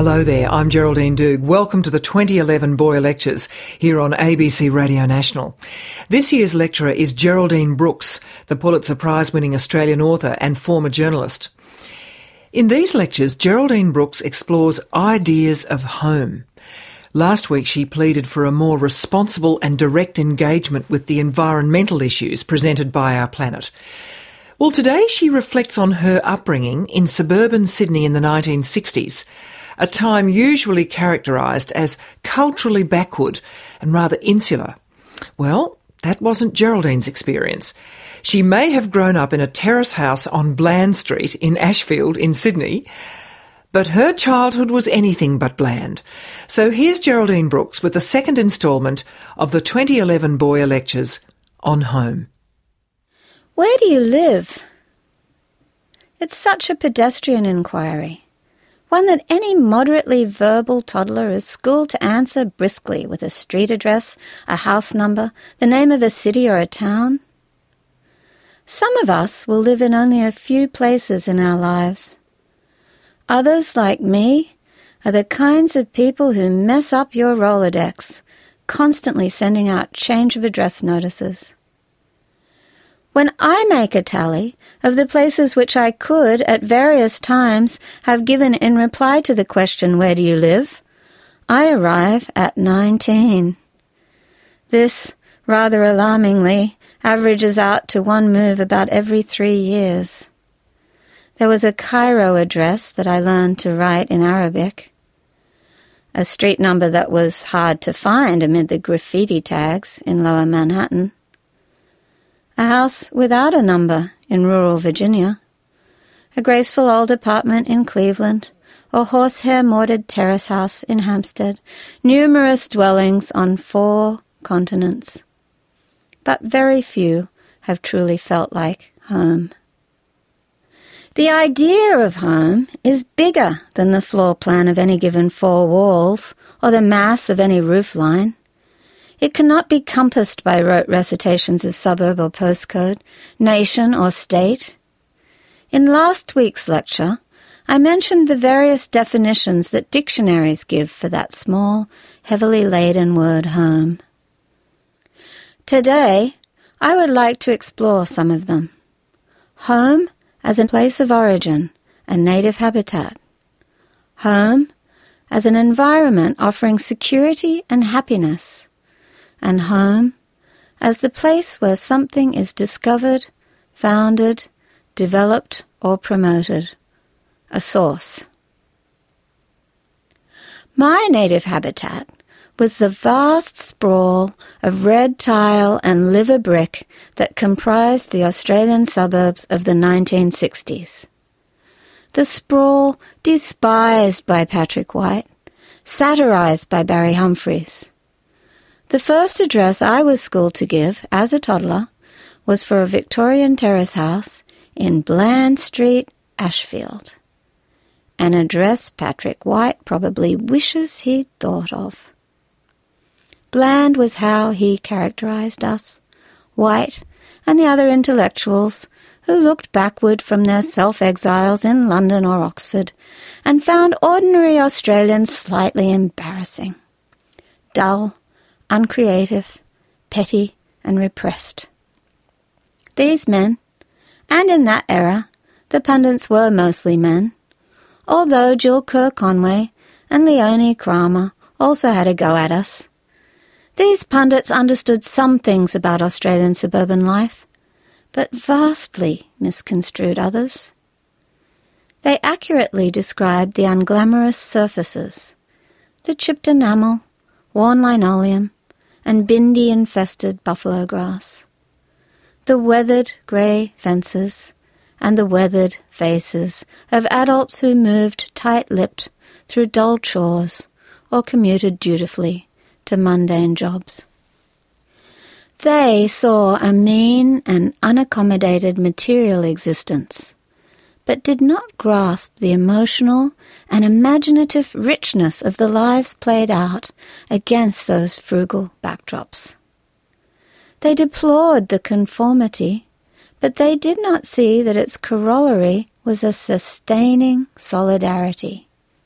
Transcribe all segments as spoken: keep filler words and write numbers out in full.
Hello there, I'm Geraldine Doogue. Welcome to the twenty eleven Boyer Lectures here on A B C Radio National. This year's lecturer is Geraldine Brooks, the Pulitzer Prize-winning Australian author and former journalist. In these lectures, Geraldine Brooks explores ideas of home. Last week she pleaded for a more responsible and direct engagement with the environmental issues presented by our planet. Well, today she reflects on her upbringing in suburban Sydney in the nineteen sixties, a time usually characterised as culturally backward and rather insular. Well, that wasn't Geraldine's experience. She may have grown up in a terrace house on Bland Street in Ashfield in Sydney, but her childhood was anything but bland. So here's Geraldine Brooks with the second instalment of the twenty eleven Boyer Lectures on Home. Where do you live? It's such a pedestrian inquiry, one that any moderately verbal toddler is schooled to answer briskly with a street address, a house number, the name of a city or a town. Some of us will live in only a few places in our lives. Others, like me, are the kinds of people who mess up your Rolodex, constantly sending out change of address notices. When I make a tally of the places which I could, at various times, have given in reply to the question, "Where do you live?" I arrive at nineteen. This, rather alarmingly, averages out to one move about every three years. There was a Cairo address that I learned to write in Arabic, a street number that was hard to find amid the graffiti tags in Lower Manhattan, a house without a number in rural Virginia, a graceful old apartment in Cleveland, or horsehair-mortared terrace house in Hampstead, numerous dwellings on four continents. But very few have truly felt like home. The idea of home is bigger than the floor plan of any given four walls or the mass of any roof line. It cannot be compassed by rote recitations of suburb or postcode, nation or state. In last week's lecture, I mentioned the various definitions that dictionaries give for that small, heavily laden word home. Today, I would like to explore some of them. Home as a place of origin, a native habitat. Home as an environment offering security and happiness. And home as the place where something is discovered, founded, developed, or promoted. A source. My native habitat was the vast sprawl of red tile and liver brick that comprised the Australian suburbs of the nineteen sixties. The sprawl despised by Patrick White, satirised by Barry Humphries. The first address I was schooled to give, as a toddler, was for a Victorian terrace house in Bland Street, Ashfield. An address Patrick White probably wishes he'd thought of. Bland was how he characterised us, White and the other intellectuals who looked backward from their self-exiles in London or Oxford and found ordinary Australians slightly embarrassing. Dull, uncreative, petty and repressed. These men, and in that era, the pundits were mostly men, although Jill Kerr-Conway and Leonie Kramer also had a go at us. These pundits understood some things about Australian suburban life, but vastly misconstrued others. They accurately described the unglamorous surfaces, the chipped enamel, worn linoleum, and bindi-infested buffalo grass, the weathered grey fences, and the weathered faces of adults who moved tight-lipped through dull chores or commuted dutifully to mundane jobs. They saw a mean and unaccommodated material existence, but did not grasp the emotional and imaginative richness of the lives played out against those frugal backdrops. They deplored the conformity, but they did not see that its corollary was a sustaining solidarity.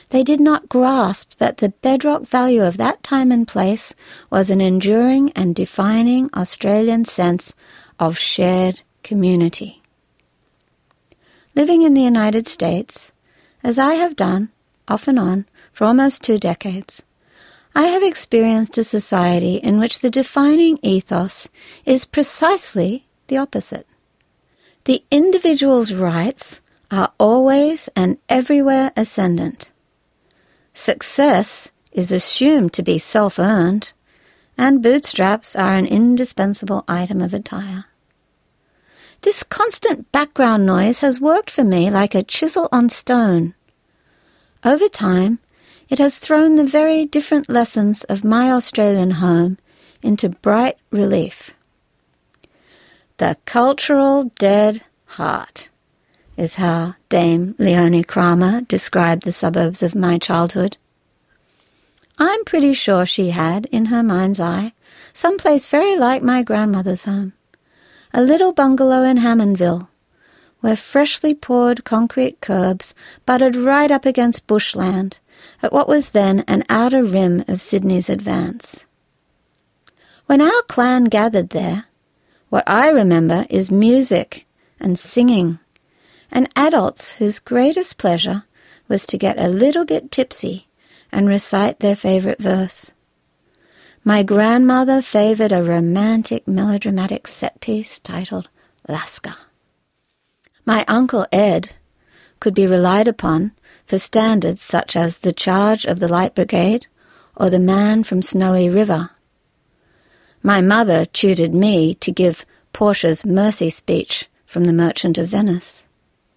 They did not grasp that the bedrock value of that time and place was an enduring and defining Australian sense of shared community. Living in the United States, as I have done, off and on, for almost two decades, I have experienced a society in which the defining ethos is precisely the opposite. The individual's rights are always and everywhere ascendant. Success is assumed to be self-earned, and bootstraps are an indispensable item of attire. This constant background noise has worked for me like a chisel on stone. Over time, it has thrown the very different lessons of my Australian home into bright relief. The cultural dead heart is how Dame Leonie Kramer described the suburbs of my childhood. I'm pretty sure she had, in her mind's eye, some place very like my grandmother's home, a little bungalow in Hammondville, where freshly poured concrete curbs butted right up against bushland at what was then an outer rim of Sydney's advance. When our clan gathered there, what I remember is music and singing, and adults whose greatest pleasure was to get a little bit tipsy and recite their favourite verse. My grandmother favoured a romantic melodramatic set piece titled Laska. My Uncle Ed could be relied upon for standards such as The Charge of the Light Brigade or The Man from Snowy River. My mother tutored me to give Portia's Mercy speech from The Merchant of Venice.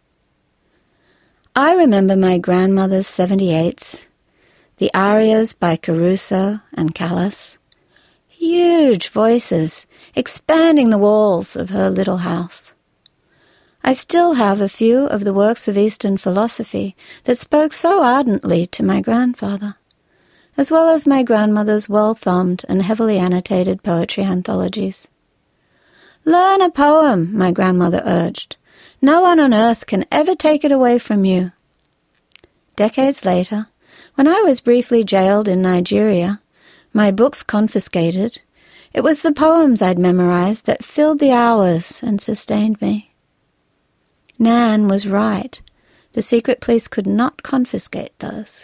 I remember my grandmother's seventy-eights, the arias by Caruso and Callas, huge voices expanding the walls of her little house. I still have a few of the works of Eastern philosophy that spoke so ardently to my grandfather, as well as my grandmother's well-thumbed and heavily annotated poetry anthologies. Learn a poem, my grandmother urged. No one on earth can ever take it away from you. Decades later, when I was briefly jailed in Nigeria, my books confiscated, it was the poems I'd memorized that filled the hours and sustained me. Nan was right. The secret police could not confiscate those.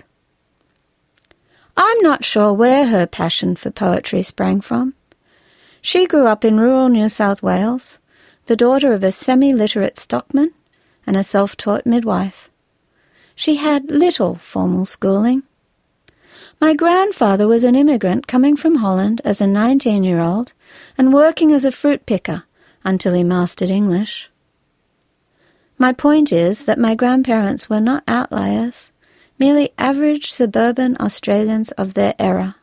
I'm not sure where her passion for poetry sprang from. She grew up in rural New South Wales, the daughter of a semi-literate stockman and a self-taught midwife. She had little formal schooling. My grandfather was an immigrant coming from Holland as a nineteen-year-old and working as a fruit picker until he mastered English. My point is that my grandparents were not outliers, merely average suburban Australians of their era.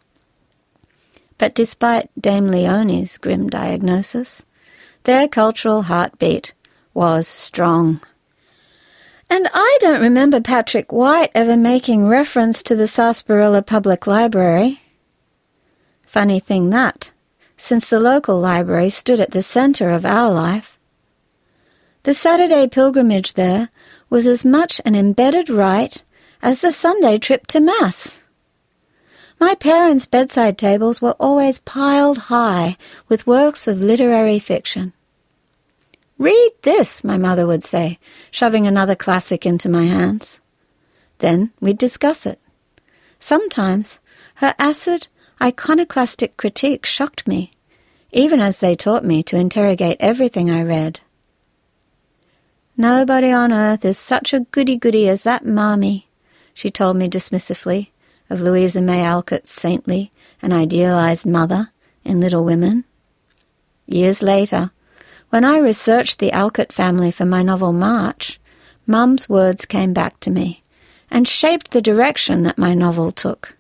But despite Dame Leonie's grim diagnosis, their cultural heartbeat was strong. And I don't remember Patrick White ever making reference to the Sarsaparilla Public Library. Funny thing that, since the local library stood at the centre of our life. The Saturday pilgrimage there was as much an embedded rite as the Sunday trip to Mass. My parents' bedside tables were always piled high with works of literary fiction. "Read this," my mother would say, shoving another classic into my hands. Then we'd discuss it. Sometimes her acid, iconoclastic critique shocked me, even as they taught me to interrogate everything I read. "Nobody on earth is such a goody-goody as that Marmee," she told me dismissively of Louisa May Alcott's saintly and idealized mother in Little Women. Years later, when I researched the Alcott family for my novel March, Mum's words came back to me and shaped the direction that my novel took.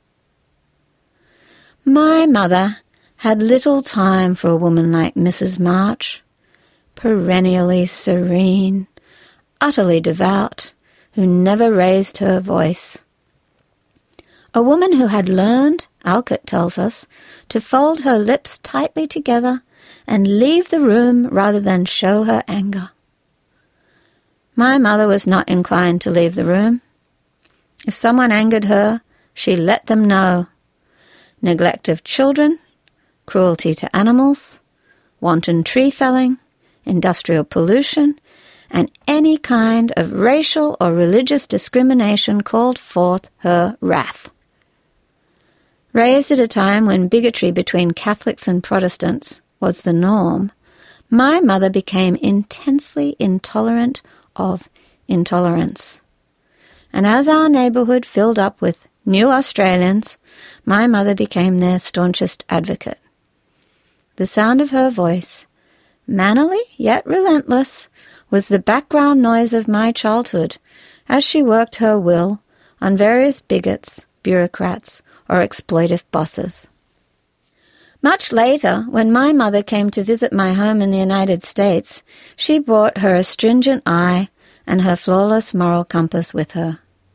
My mother had little time for a woman like Missus March, perennially serene, utterly devout, who never raised her voice. A woman who had learned, Alcott tells us, to fold her lips tightly together and leave the room rather than show her anger. My mother was not inclined to leave the room. If someone angered her, she let them know. Neglect of children, cruelty to animals, wanton tree felling, industrial pollution, and any kind of racial or religious discrimination called forth her wrath. Raised at a time when bigotry between Catholics and Protestants was the norm, my mother became intensely intolerant of intolerance. And as our neighbourhood filled up with new Australians, my mother became their staunchest advocate. The sound of her voice, mannerly yet relentless, was the background noise of my childhood as she worked her will on various bigots, bureaucrats, or exploitive bosses. Much later, when my mother came to visit my home in the United States, she brought her astringent eye and her flawless moral compass with her.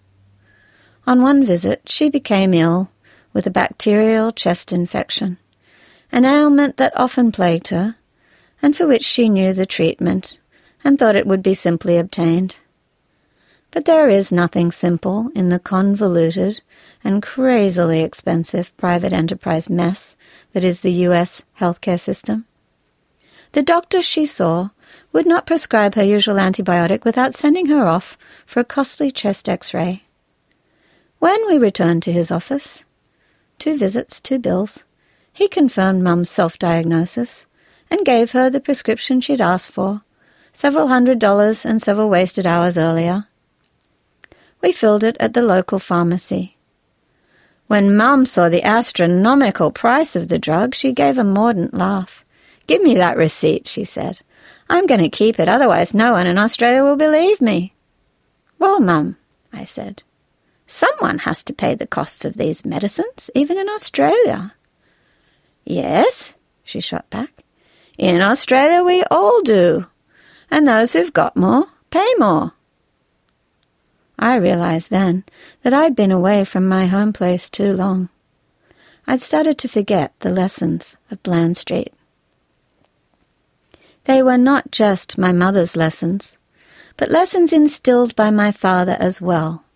On one visit, she became ill with a bacterial chest infection, an ailment that often plagued her, and for which she knew the treatment and thought it would be simply obtained. But there is nothing simple in the convoluted and crazily expensive private enterprise mess that is the U S healthcare system. The doctor she saw would not prescribe her usual antibiotic without sending her off for a costly chest x-ray. When we returned to his office, two visits, two bills, he confirmed Mum's self-diagnosis and gave her the prescription she'd asked for, several hundred dollars and several wasted hours earlier. We filled it at the local pharmacy. When Mum saw the astronomical price of the drug, she gave a mordant laugh. "Give me that receipt," she said. "I'm going to keep it, otherwise no one in Australia will believe me." "Well, Mum," I said, "someone has to pay the costs of these medicines, even in Australia." "Yes," she shot back. "In Australia we all do, and those who've got more pay more." I realised then that I'd been away from my home place too long. I'd started to forget the lessons of Bland Street. They were not just my mother's lessons, but lessons instilled by my father as well.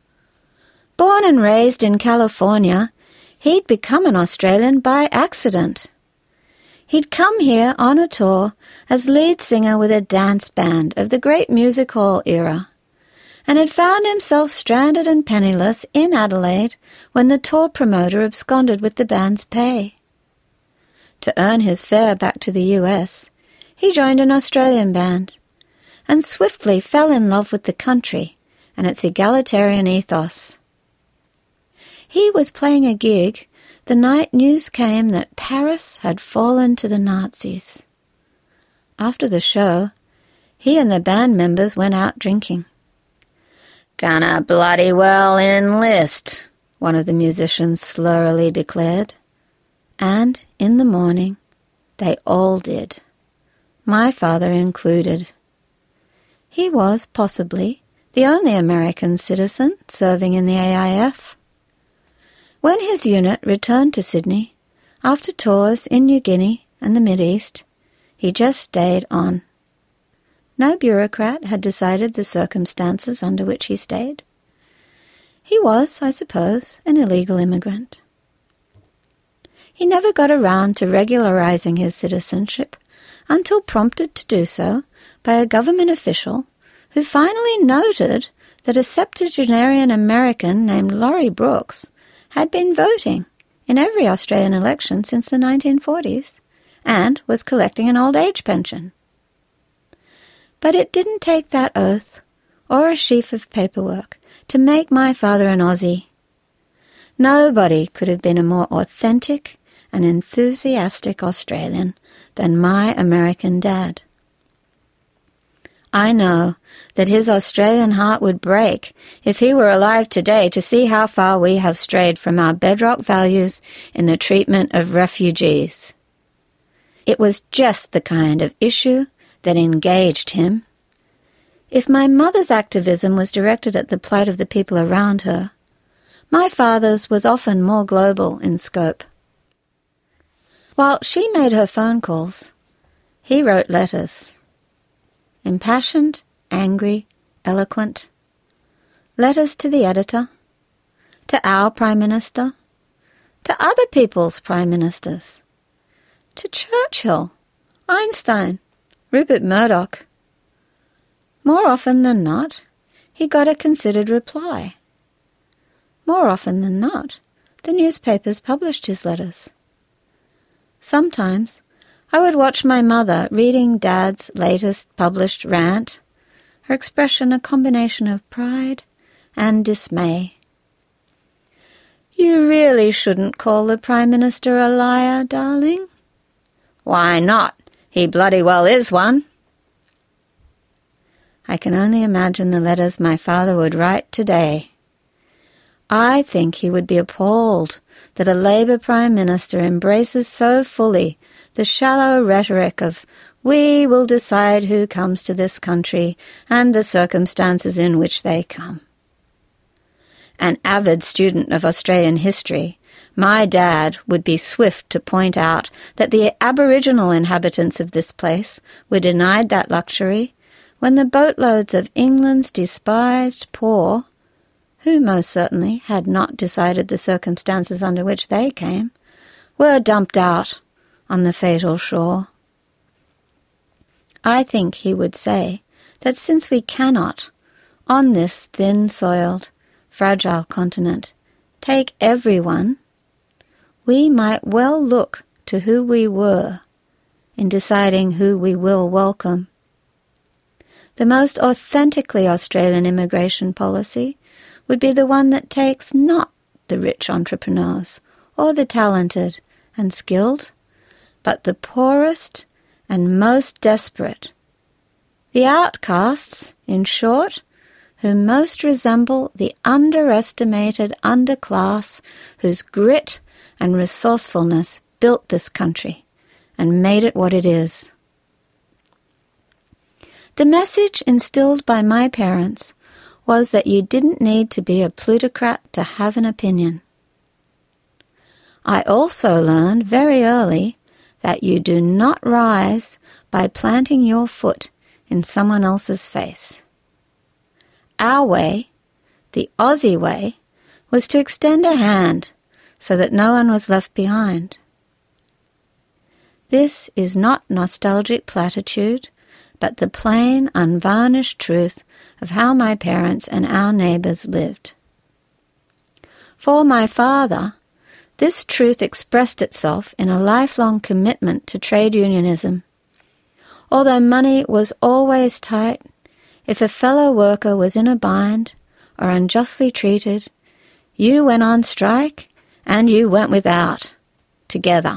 Born and raised in California, he'd become an Australian by accident. He'd come here on a tour as lead singer with a dance band of the great music hall era, and had found himself stranded and penniless in Adelaide when the tour promoter absconded with the band's pay. To earn his fare back to the U S, he joined an Australian band, and swiftly fell in love with the country and its egalitarian ethos. He was playing a gig the night news came that Paris had fallen to the Nazis. After the show, he and the band members went out drinking. "Gonna bloody well enlist," one of the musicians slurrily declared. And in the morning, they all did, my father included. He was, possibly, the only American citizen serving in the A I F. When his unit returned to Sydney, after tours in New Guinea and the Mideast, he just stayed on. No bureaucrat had decided the circumstances under which he stayed. He was, I suppose, an illegal immigrant. He never got around to regularizing his citizenship until prompted to do so by a government official who finally noted that a septuagenarian American named Laurie Brooks had been voting in every Australian election since the nineteen forties and was collecting an old age pension. But it didn't take that oath or a sheaf of paperwork to make my father an Aussie. Nobody could have been a more authentic and enthusiastic Australian than my American dad. I know that his Australian heart would break if he were alive today to see how far we have strayed from our bedrock values in the treatment of refugees. It was just the kind of issue that engaged him. If my mother's activism was directed at the plight of the people around her, my father's was often more global in scope. While she made her phone calls, he wrote letters. Impassioned, angry, eloquent. Letters to the editor, To our Prime Minister? To other people's Prime Ministers? To Churchill, Einstein, Rupert Murdoch? More often than not, he got a considered reply. More often than not, the newspapers published his letters. Sometimes I would watch my mother reading Dad's latest published rant, her expression a combination of pride and dismay. "You really shouldn't call the Prime Minister a liar, darling." "Why not? He bloody well is one." I can only imagine the letters my father would write today. I think he would be appalled that a Labour Prime Minister embraces so fully the shallow rhetoric of "we will decide who comes to this country and the circumstances in which they come." An avid student of Australian history, my dad would be swift to point out that the Aboriginal inhabitants of this place were denied that luxury when the boatloads of England's despised poor, who most certainly had not decided the circumstances under which they came, were dumped out on the fatal shore. I think he would say that since we cannot, on this thin-soiled, fragile continent, take everyone, we might well look to who we were in deciding who we will welcome. The most authentically Australian immigration policy would be the one that takes not the rich entrepreneurs or the talented and skilled, but the poorest and most desperate, the outcasts, in short, who most resemble the underestimated underclass whose grit and resourcefulness built this country and made it what it is. The message instilled by my parents was that you didn't need to be a plutocrat to have an opinion. I also learned very early that you do not rise by planting your foot in someone else's face. Our way, the Aussie way, was to extend a hand so that no one was left behind. This is not nostalgic platitude, but the plain, unvarnished truth of how my parents and our neighbours lived. For my father, this truth expressed itself in a lifelong commitment to trade unionism. Although money was always tight, if a fellow worker was in a bind or unjustly treated, you went on strike and you went without, together.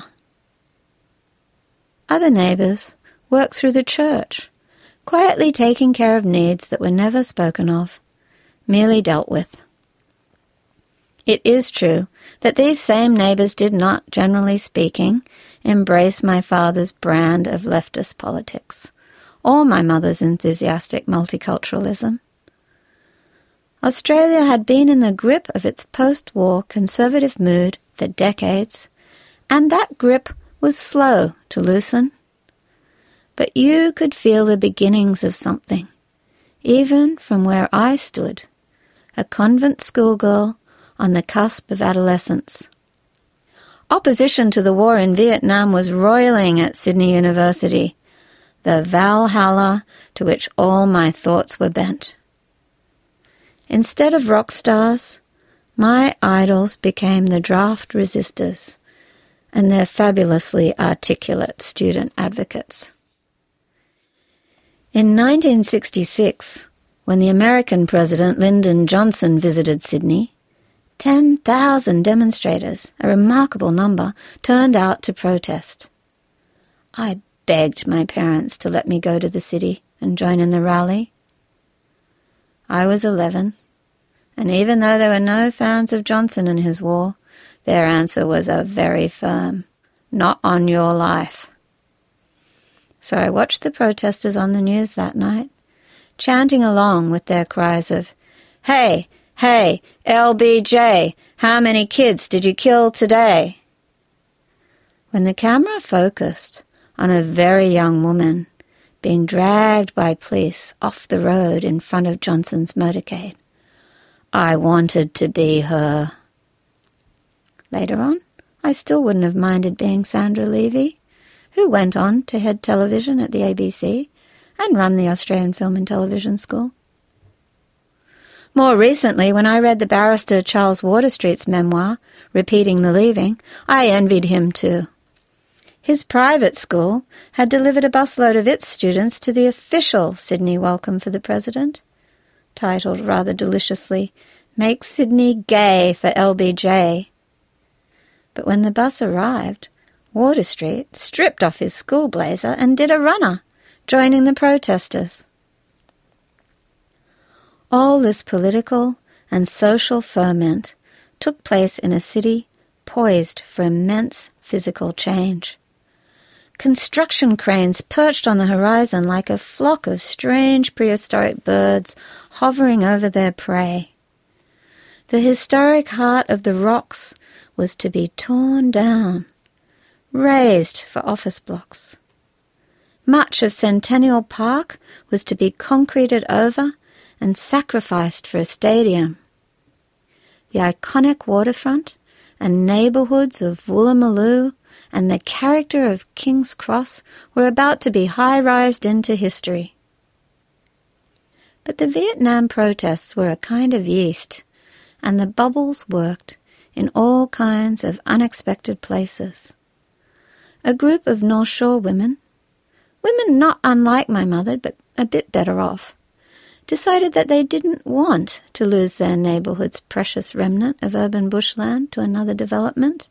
Other neighbours worked through the church, quietly taking care of needs that were never spoken of, merely dealt with. It is true that these same neighbours did not, generally speaking, embrace my father's brand of leftist politics, or my mother's enthusiastic multiculturalism. Australia had been in the grip of its post-war conservative mood for decades, and that grip was slow to loosen. But you could feel the beginnings of something, even from where I stood, a convent schoolgirl on the cusp of adolescence. Opposition to the war in Vietnam was roiling at Sydney University, the Valhalla to which all my thoughts were bent. Instead of rock stars, my idols became the draft resistors and their fabulously articulate student advocates. In nineteen sixty-six, when the American President Lyndon Johnson visited Sydney, ten thousand demonstrators, a remarkable number, turned out to protest. I begged my parents to let me go to the city and join in the rally. I was eleven, and even though there were no fans of Johnson and his war, their answer was a very firm, "Not on your life." So I watched the protesters on the news that night, chanting along with their cries of, "Hey, hey, L B J, how many kids did you kill today?" When the camera focused on a very young woman being dragged by police off the road in front of Johnson's motorcade, I wanted to be her. Later on, I still wouldn't have minded being Sandra Levy, who went on to head television at the A B C and run the Australian Film and Television School. More recently, when I read the barrister Charles Waterstreet's memoir, Repeating the Leaving, I envied him too. His private school had delivered a busload of its students to the official Sydney welcome for the president, titled rather deliciously, Make Sydney Gay for L B J. But when the bus arrived, Waterstreet stripped off his school blazer and did a runner, joining the protesters. All this political and social ferment took place in a city poised for immense physical change. Construction cranes perched on the horizon like a flock of strange prehistoric birds hovering over their prey. The historic heart of the rocks was to be torn down, razed for office blocks. Much of Centennial Park was to be concreted over and sacrificed for a stadium. The iconic waterfront and neighbourhoods of Woolloomooloo and the character of King's Cross were about to be high-rised into history. But the Vietnam protests were a kind of yeast, and the bubbles worked in all kinds of unexpected places. A group of North Shore women, women not unlike my mother but a bit better off, decided that they didn't want to lose their neighbourhood's precious remnant of urban bushland to another development.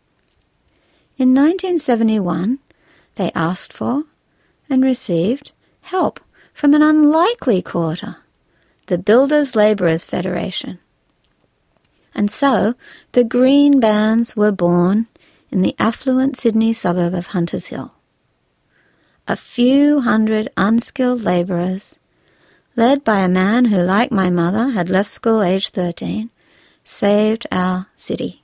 In nineteen seventy-one, they asked for and received help from an unlikely quarter, the Builders Labourers Federation. And so the Green Bands were born in the affluent Sydney suburb of Hunters Hill. A few hundred unskilled labourers, led by a man who, like my mother, had left school aged thirteen, saved our city.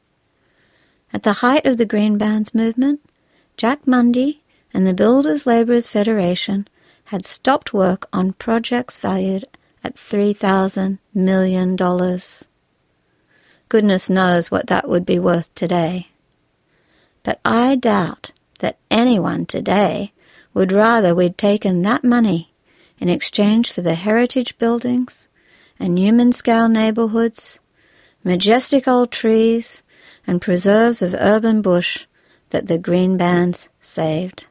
At the height of the Green Bands movement, Jack Mundy and the Builders Labourers Federation had stopped work on projects valued at three thousand million dollars. Goodness knows what that would be worth today. But I doubt that anyone today would rather we'd taken that money in exchange for the heritage buildings and human-scale neighbourhoods, majestic old trees, and preserves of urban bush that the Green Bands saved.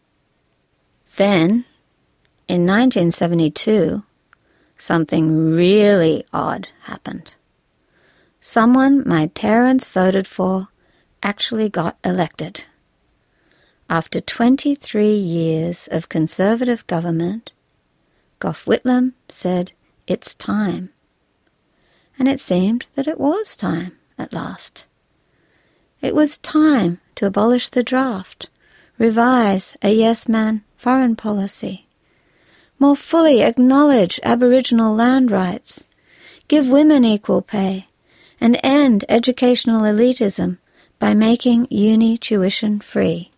Then, in nineteen seventy-two, something really odd happened. Someone my parents voted for actually got elected. After twenty-three years of Conservative government, Gough Whitlam said, "It's time." And it seemed that it was time at last. It was time to abolish the draft, revise a yes-man foreign policy, more fully acknowledge Aboriginal land rights, give women equal pay, and end educational elitism by making uni tuition free.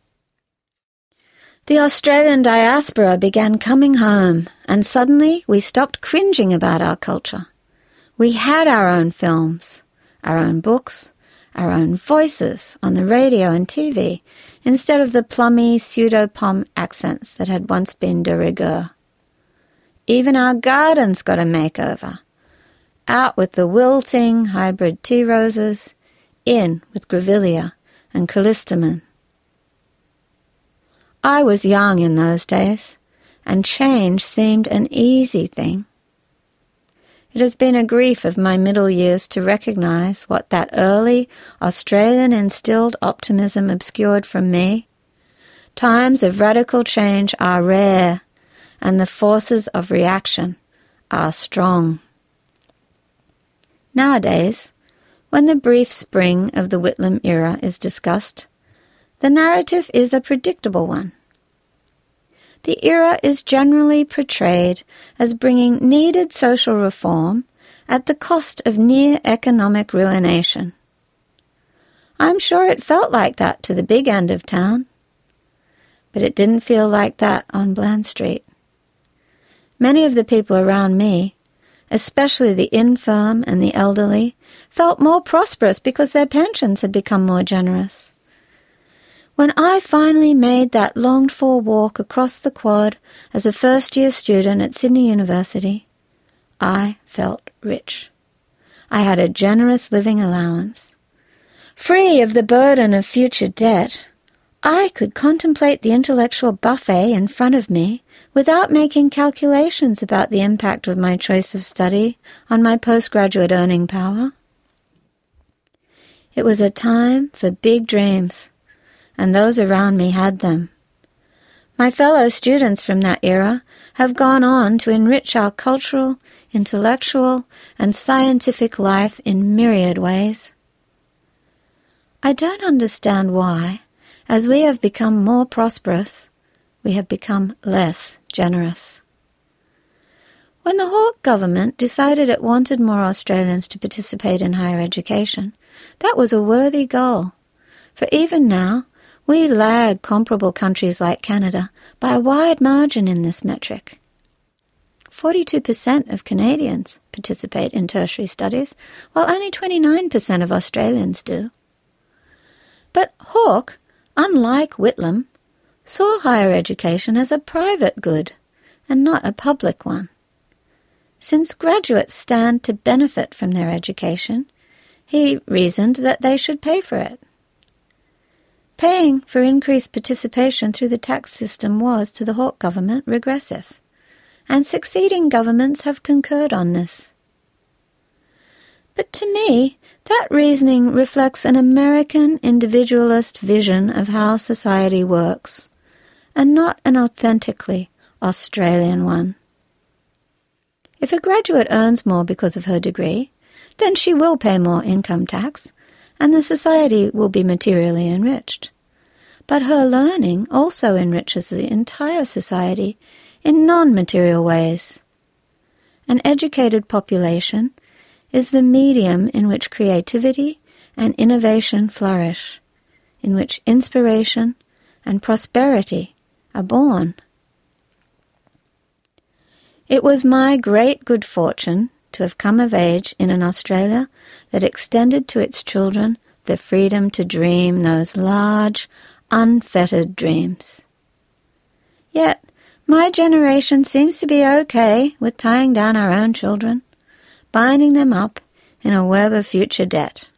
The Australian diaspora began coming home, and suddenly we stopped cringing about our culture. We had our own films, our own books, our own voices on the radio and T V, instead of the plummy pseudo-pom accents that had once been de rigueur. Even our gardens got a makeover. Out with the wilting hybrid tea roses, in with grevillea and callistemon. I was young in those days, and change seemed an easy thing. It has been a grief of my middle years to recognise what that early Australian-instilled optimism obscured from me. Times of radical change are rare, and the forces of reaction are strong. Nowadays, when the brief spring of the Whitlam era is discussed, the narrative is a predictable one. The era is generally portrayed as bringing needed social reform at the cost of near economic ruination. I'm sure it felt like that to the big end of town, but it didn't feel like that on Bland Street. Many of the people around me especially the infirm and the elderly, felt more prosperous because their pensions had become more generous. When I finally made that longed-for walk across the quad as a first-year student at Sydney University, I felt rich. I had a generous living allowance. Free of the burden of future debt, I could contemplate the intellectual buffet in front of me without making calculations about the impact of my choice of study on my postgraduate earning power. It was a time for big dreams, and those around me had them. My fellow students from that era have gone on to enrich our cultural, intellectual, and scientific life in myriad ways. I don't understand why, as we have become more prosperous, we have become less generous. When the Hawke government decided it wanted more Australians to participate in higher education, that was a worthy goal, for even now we lag comparable countries like Canada by a wide margin in this metric. forty-two percent of Canadians participate in tertiary studies, while only twenty-nine percent of Australians do. But Hawke, unlike Whitlam, saw higher education as a private good and not a public one. Since graduates stand to benefit from their education, he reasoned that they should pay for it. Paying for increased participation through the tax system was, to the Hawke government, regressive, and succeeding governments have concurred on this. But to me, that reasoning reflects an American individualist vision of how society works, and not an authentically Australian one. If a graduate earns more because of her degree, then she will pay more income tax, and the society will be materially enriched. But her learning also enriches the entire society in non-material ways. An educated population is the medium in which creativity and innovation flourish, in which inspiration and prosperity are born. It was my great good fortune to have come of age in an Australia that extended to its children the freedom to dream those large, unfettered dreams. Yet, my generation seems to be okay with tying down our own children, binding them up in a web of future debt.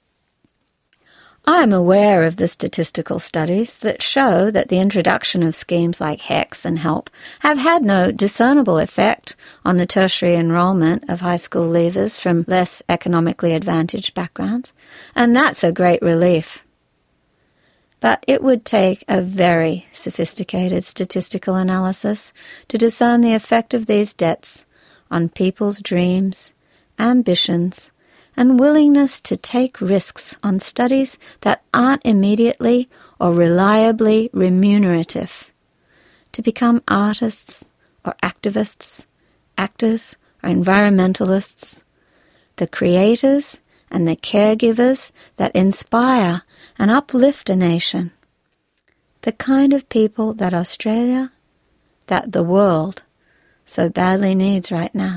I am aware of the statistical studies that show that the introduction of schemes like HECS and HELP have had no discernible effect on the tertiary enrolment of high school leavers from less economically advantaged backgrounds, and that's a great relief. But it would take a very sophisticated statistical analysis to discern the effect of these debts on people's dreams, ambitions, and willingness to take risks on studies that aren't immediately or reliably remunerative, to become artists or activists, actors or environmentalists, the creators and the caregivers that inspire and uplift a nation, the kind of people that Australia, that the world, so badly needs right now.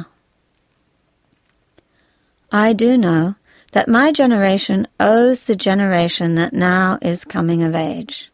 I do know that my generation owes the generation that now is coming of age.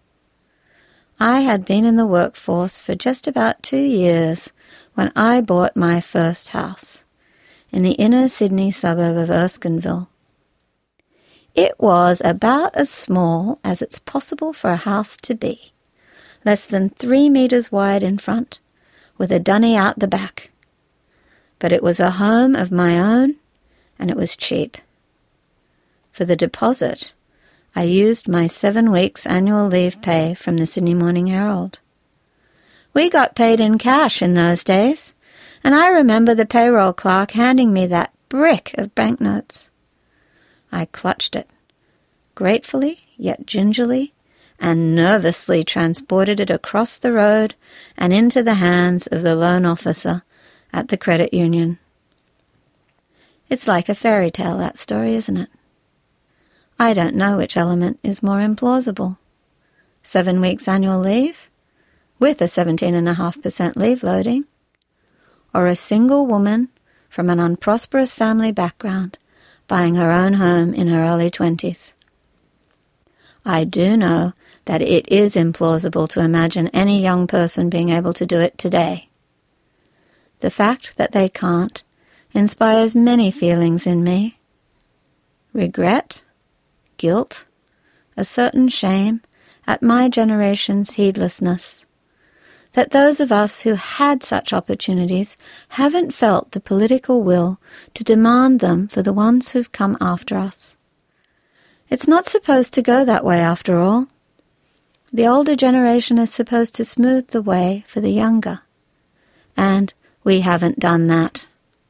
I had been in the workforce for just about two years when I bought my first house in the inner Sydney suburb of Erskineville. It was about as small as it's possible for a house to be, less than three metres wide in front, with a dunny out the back. But it was a home of my own, and it was cheap. For the deposit, I used my seven weeks annual leave pay from the Sydney Morning Herald. We got paid in cash in those days, and I remember the payroll clerk handing me that brick of banknotes. I clutched it, gratefully yet gingerly, and nervously transported it across the road and into the hands of the loan officer at the credit union. It's like a fairy tale, that story, isn't it? I don't know which element is more implausible. Seven weeks annual leave, with a seventeen point five percent leave loading, or a single woman from an unprosperous family background, buying her own home in her early twenties. I do know that it is implausible to imagine any young person being able to do it today. The fact that they can't inspires many feelings in me. Regret, guilt, a certain shame at my generation's heedlessness. That those of us who had such opportunities haven't felt the political will to demand them for the ones who've come after us. It's not supposed to go that way after all. The older generation is supposed to smooth the way for the younger. And we haven't done that.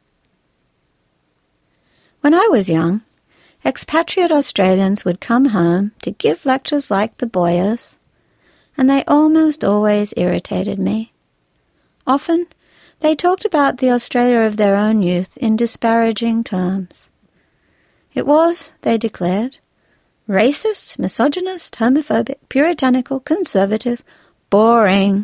When I was young, expatriate Australians would come home to give lectures like the Boyers, and they almost always irritated me. Often, they talked about the Australia of their own youth in disparaging terms. It was, they declared, racist, misogynist, homophobic, puritanical, conservative, boring.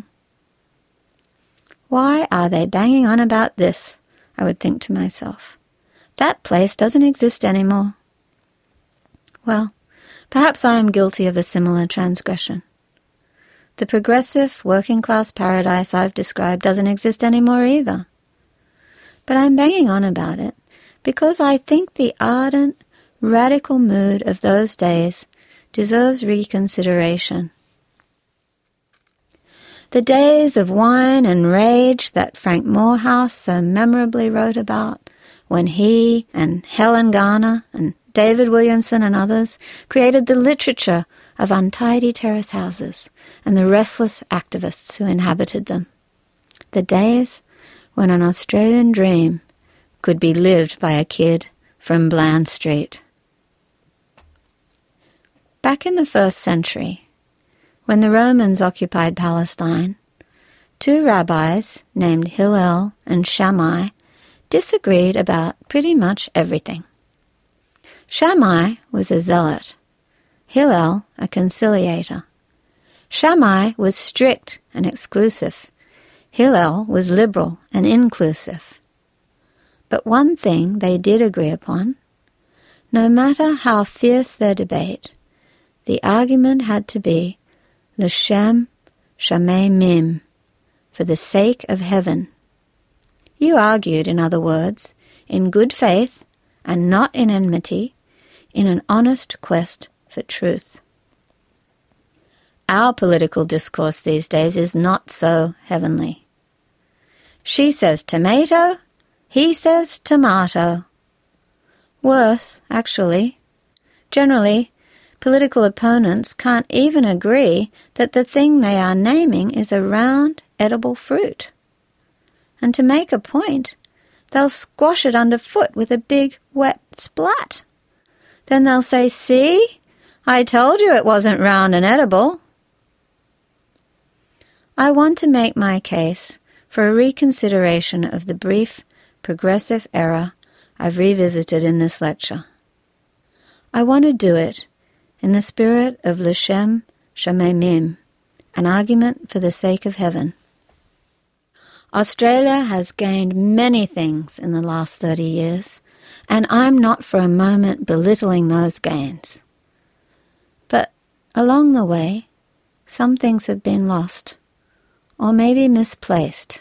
Why are they banging on about this? I would think to myself. That place doesn't exist anymore. Well, perhaps I am guilty of a similar transgression. The progressive, working-class paradise I've described doesn't exist anymore either. But I'm banging on about it because I think the ardent, radical mood of those days deserves reconsideration. The days of wine and rage that Frank Morehouse so memorably wrote about, when he and Helen Garner and David Williamson and others created the literature of untidy terrace houses and the restless activists who inhabited them. The days when an Australian dream could be lived by a kid from Bland Street. Back in the first century, when the Romans occupied Palestine, two rabbis named Hillel and Shammai disagreed about pretty much everything. Shammai was a zealot, Hillel a conciliator. Shammai was strict and exclusive. Hillel was liberal and inclusive. But one thing they did agree upon: no matter how fierce their debate, the argument had to be L'Shem Shamayim, for the sake of heaven. You argued, in other words, in good faith and not in enmity, in an honest quest for truth. Our political discourse these days is not so heavenly. She says tomato, he says tomato. Worse, actually. Generally, political opponents can't even agree that the thing they are naming is a round, edible fruit. And to make a point, they'll squash it underfoot with a big, wet splat. Then they'll say, "See? I told you it wasn't round and edible." I want to make my case for a reconsideration of the brief, progressive era I've revisited in this lecture. I want to do it in the spirit of L'Shem Shamayim, an argument for the sake of heaven. Australia has gained many things in the last thirty years, and I'm not for a moment belittling those gains. But along the way, some things have been lost, or maybe misplaced.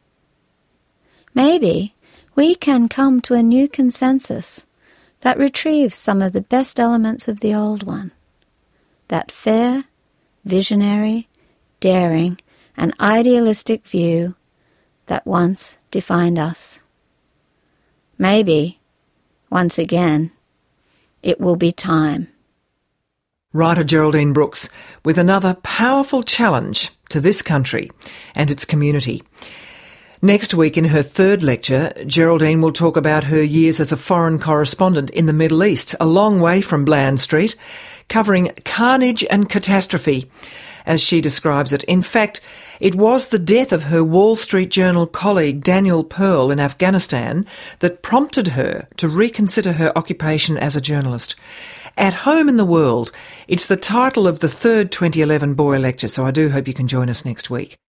Maybe we can come to a new consensus that retrieves some of the best elements of the old one, that fair, visionary, daring, and idealistic view that once defined us. Maybe, once again, it will be time. Writer Geraldine Brooks with another powerful challenge to this country and its community. Next week in her third lecture, Geraldine will talk about her years as a foreign correspondent in the Middle East, a long way from Bland Street, covering carnage and catastrophe, as she describes it. In fact, it was the death of her Wall Street Journal colleague Daniel Pearl in Afghanistan that prompted her to reconsider her occupation as a journalist. At Home in the World, it's the title of the third twenty eleven Boyer Lecture, so I do hope you can join us next week.